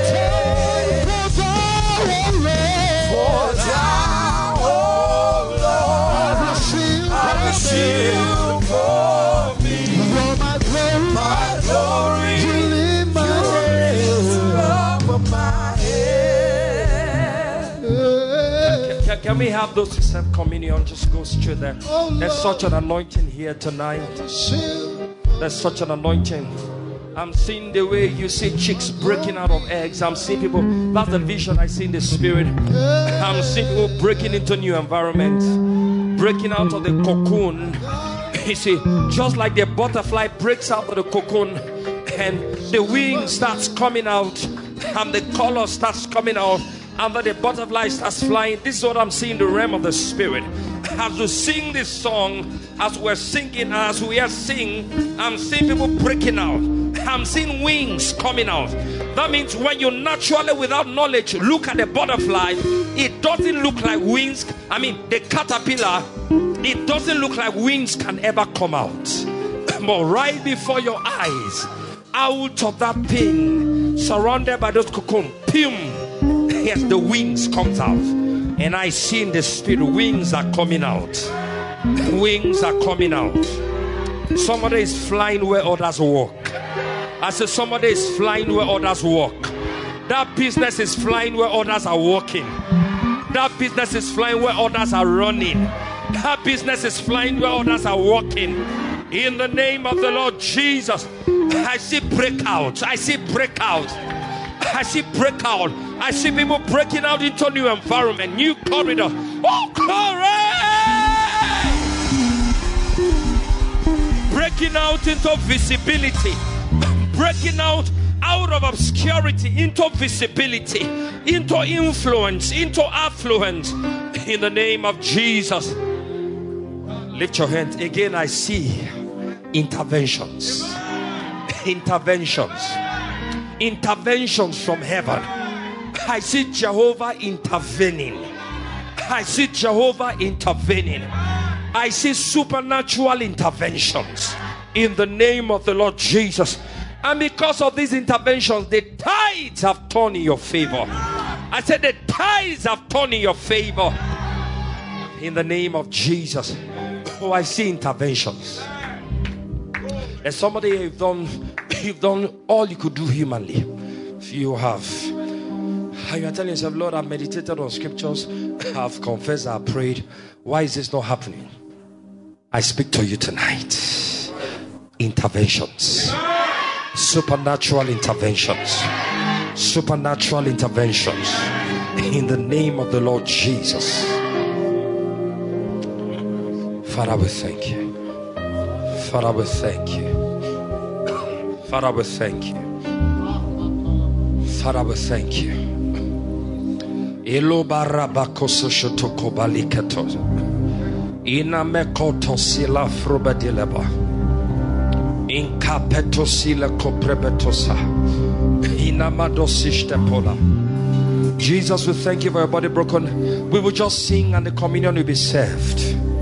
For thou, oh Lord, I'm a shield for me. My glory, you lift up my head. Can we have those who accept communion? Just go straight there. There's such an anointing here tonight. There's such an anointing. I'm seeing the way you see chicks breaking out of eggs. I'm seeing people. That's the vision I see in the spirit. I'm seeing people breaking into new environments, breaking out of the cocoon. You see, just like the butterfly breaks out of the cocoon and the wing starts coming out and the color starts coming out, and then the butterfly starts flying. This is what I'm seeing in the realm of the spirit. As we sing this song, as we're singing, as we are singing, I'm seeing people breaking out. I'm seeing wings coming out. That means when you naturally, without knowledge, look at a butterfly, it doesn't look like wings. I mean, the caterpillar, it doesn't look like wings can ever come out. But right before your eyes, out of that thing, surrounded by those cocoon, yes, the wings comes out. And I see in the spirit, wings are coming out. Wings are coming out. Somebody is flying where others walk. I said somebody is flying where others walk. That business is flying where others are walking. That business is flying where others are running. That business is flying where others are walking. In the name of the Lord Jesus, I see breakout. I see breakout. I see breakout. I see people breaking out into new environment, new corridor. Oh, glory! Breaking out into visibility. Breaking out of obscurity into visibility, into influence, into affluence. In the name of Jesus. Lift your hands. Again, I see interventions. Interventions. Interventions from heaven. I see Jehovah intervening. I see Jehovah intervening. I see supernatural interventions in the name of the Lord Jesus. And because of these interventions, the tides have turned in your favor. I said the tides have turned in your favor. In the name of Jesus. Oh, I see interventions. And somebody, you've done all you could do humanly. You have. And you are telling yourself, Lord, I've meditated on scriptures, I've confessed, I've prayed. Why is this not happening? I speak to you tonight. Interventions. Supernatural interventions. Supernatural interventions. In the name of the Lord Jesus. Father, we thank you. Father, we thank you. Father, we thank you. Father, we thank you. Elo barabako soshotoko baliketo. Ina mekoto sila frobadileba. Inkapeto sila koprebetosa. Ina madosishte pola. Jesus, we thank you for your body broken. We will just sing and the communion will be served.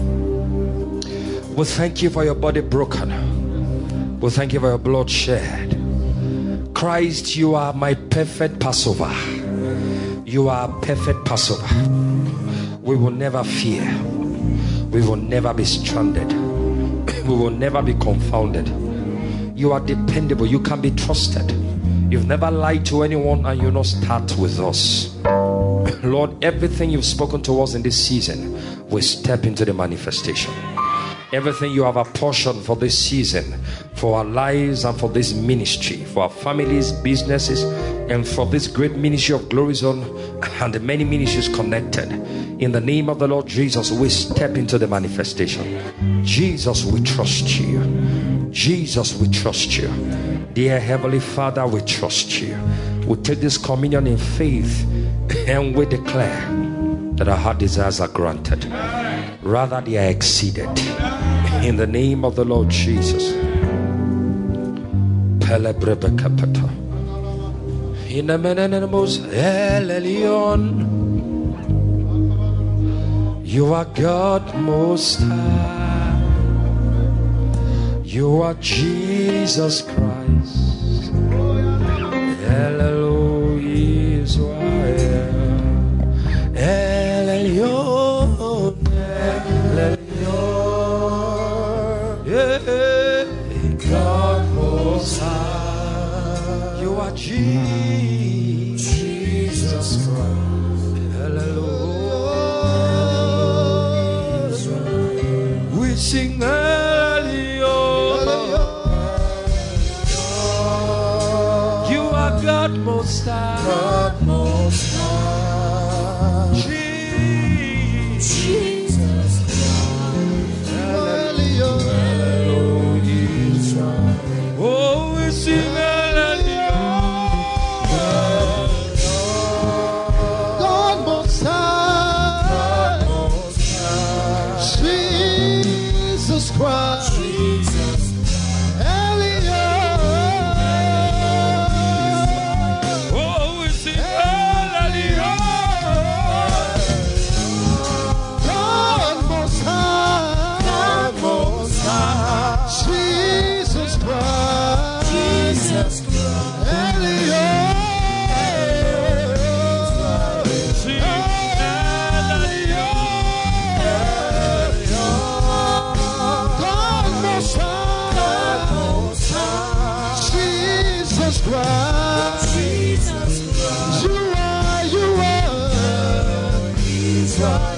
We thank you for your body broken. We thank you for your blood shed. Christ, you are my perfect Passover. You are a perfect Passover. We will never fear. We will never be stranded. We will never be confounded. You are dependable. You can be trusted. You've never lied to anyone, and you'll not start with us. Lord, everything you've spoken to us in this season, we step into the manifestation. Everything you have apportioned for this season, for our lives and for this ministry, for our families, businesses, and for this great ministry of Glory Zone and the many ministries connected. In the name of the Lord Jesus, we step into the manifestation. Jesus, we trust you. Jesus, we trust you. Dear Heavenly Father, we trust you. We take this communion in faith and we declare that our heart desires are granted. Rather, they are exceeded. In the name of the Lord Jesus. In the menenemos El Elyon, you are God most high. You are Jesus Christ. El Elohim Israel. El Elyon, El Elyon, yeah. God most high. You are Jesus Christ. El Elohim Israel. We sing El Elyon. You are God most high. God most high. Jesus Christ. El Elohim Israel. Oh, we sing El Elyon. God most high. God most high. Jesus Christ. Jesus Christ. You are Israel.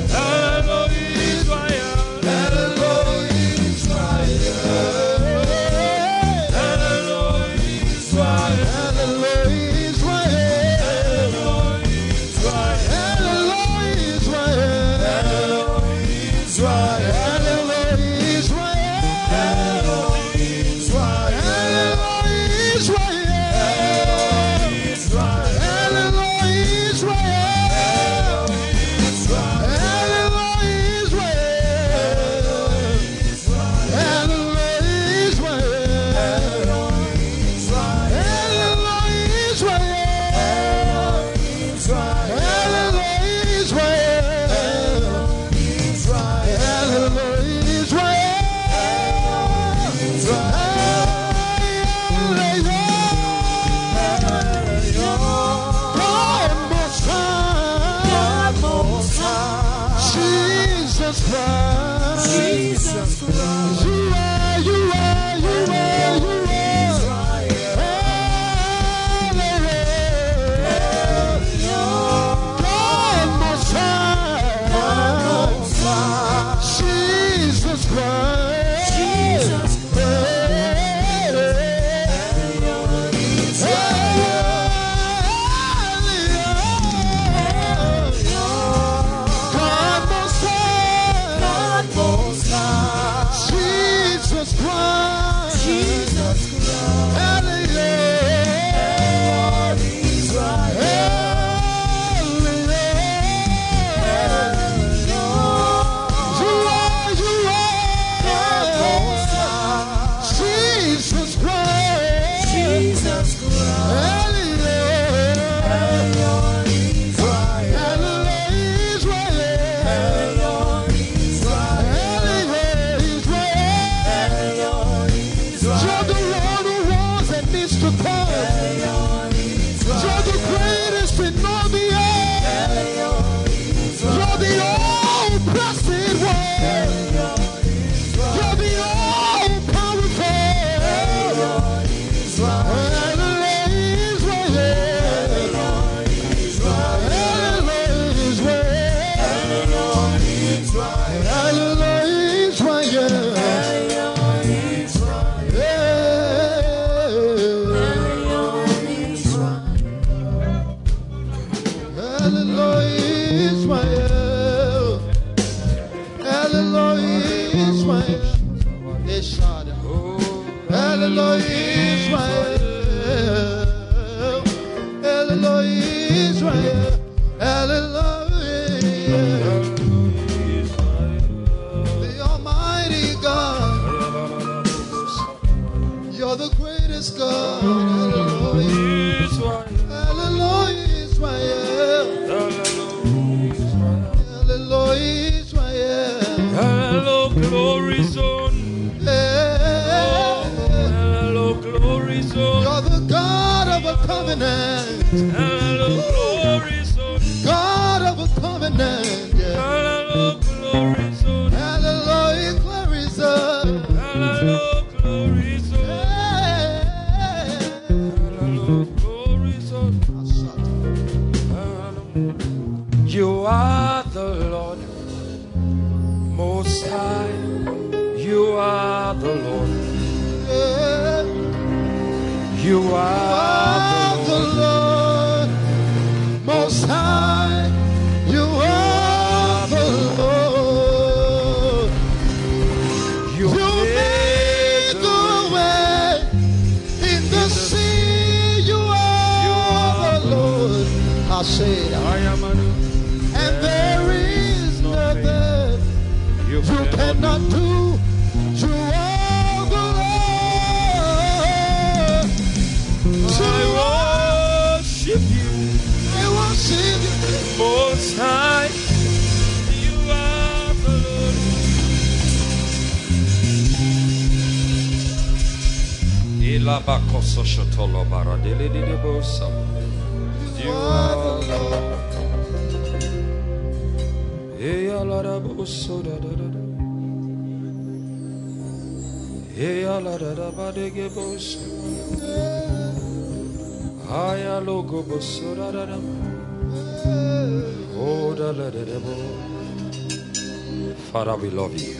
Father, we love you.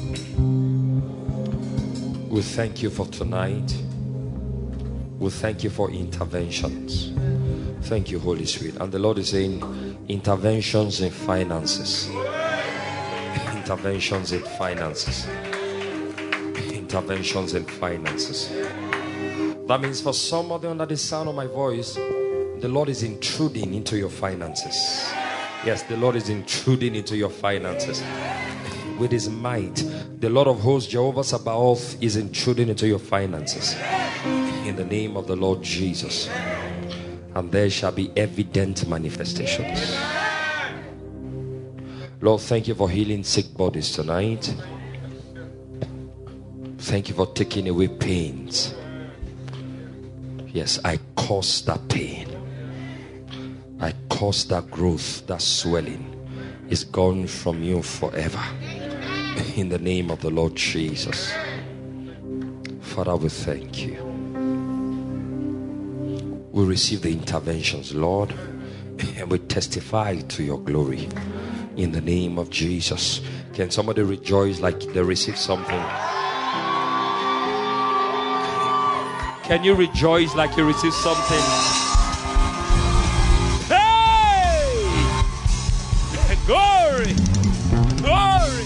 We thank you for tonight. We thank you for interventions. Thank you, Holy Spirit. And the Lord is saying interventions in finances. Interventions in finances. Interventions in finances. That means for somebody under the sound of my voice, the Lord is intruding into your finances. Yes, the Lord is intruding into your finances. With his might, the Lord of hosts, Jehovah Sabaoth, is intruding into your finances. In the name of the Lord Jesus. And there shall be evident manifestations. Lord, thank you for healing sick bodies tonight. Thank you for taking away pains. Yes, I cause that pain. I cause that growth, that swelling is gone from you forever. In the name of the Lord Jesus. Father, we thank you. We receive the interventions, Lord, and we testify to your glory. In the name of Jesus. Can somebody rejoice like they received something? Can you rejoice like you received something? Hey! Glory! Glory!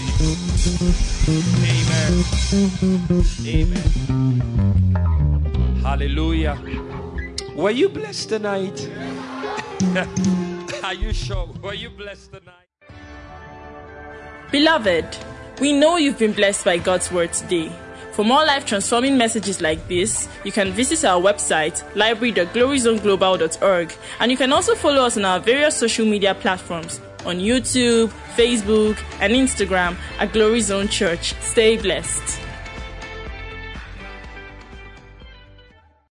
Amen. Amen. Hallelujah. Were you blessed tonight? Are you sure? Were you blessed tonight? Beloved, we know you've been blessed by God's word today. For more life-transforming messages like this, you can visit our website, library.gloryzoneglobal.org, and you can also follow us on our various social media platforms on YouTube, Facebook, and Instagram at Glory Zone Church. Stay blessed.